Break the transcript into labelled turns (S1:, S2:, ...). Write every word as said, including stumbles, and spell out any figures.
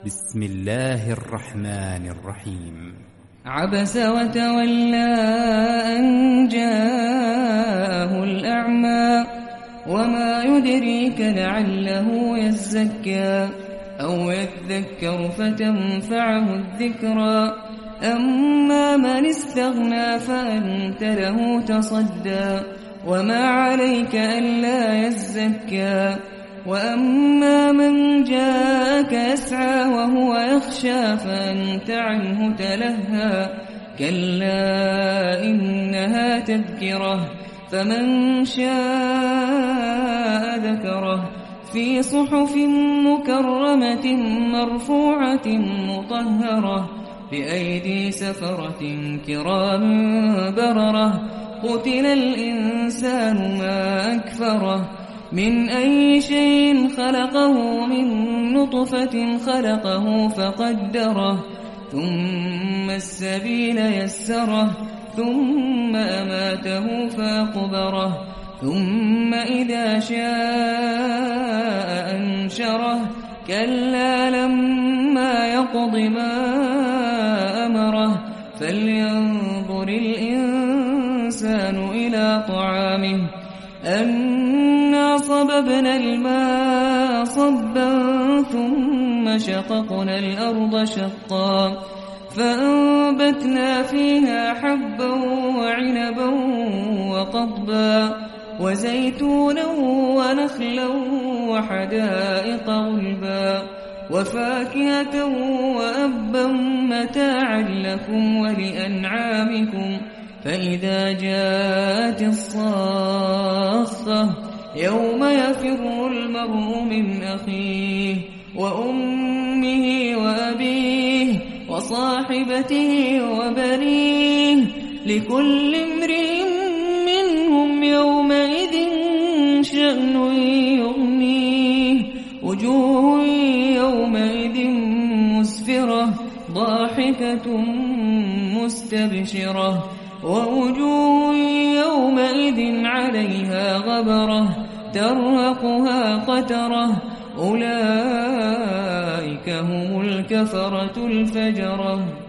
S1: بسم الله الرحمن الرحيم.
S2: عبس وتولى أن جاءه الأعمى وما يدريك لعله يزكى أو يذكر فتنفعه الذكرى أما من استغنى فأنت له تصدى وما عليك ألا يزكى وأما من جاءك يسعى وهو يخشى فأنت عنه تلهى كلا إنها تذكرة فمن شاء ذكره في صحف مكرمة مرفوعة مطهرة بأيدي سفرة كرام بررة قتل الإنسان ما أكفره من أي شيء خلقه من نطفة خلقه فقدره ثم السبيل يسره ثم أماته فأقبره ثم إذا شاء أنشره كلا لما يقض ما أمره فلينظر الإنسان إلى طعامه أنا صببنا الماء صبا ثم شققنا الأرض شقا فأنبتنا فيها حبا وعنبا وقضبا وزيتونا ونخلا وحدائق غلبا وفاكهة وأبا متاعا لكم ولأنعامكم فإذا جاءت الصاخة يوم يفر المرء من أخيه وأمه وأبيه وصاحبته وبنيه لكل امرئ منهم يومئذ شأن يغنيه وجوه يومئذ مسفرة ضاحكة مستبشرة ووجوه يومئذ عليها غبرة ترهقها قترة أولئك هم الكفرة الفجرة.